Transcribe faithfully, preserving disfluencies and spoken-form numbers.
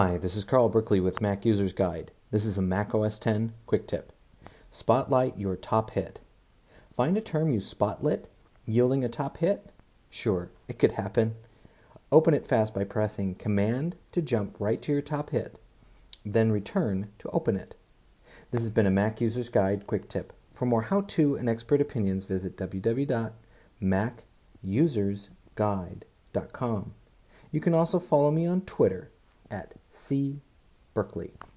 Hi, this is Carl Berkeley with Mac User's Guide. This is a Mac O S ten quick tip. Spotlight your top hit. Find a term you spotlit, yielding a top hit? Sure, it could happen. Open it fast by pressing Command to jump right to your top hit, then Return to open it. This has been a Mac User's Guide quick tip. For more how-to and expert opinions, visit w w w dot mac users guide dot com. You can also follow me on Twitter at C Berkeley.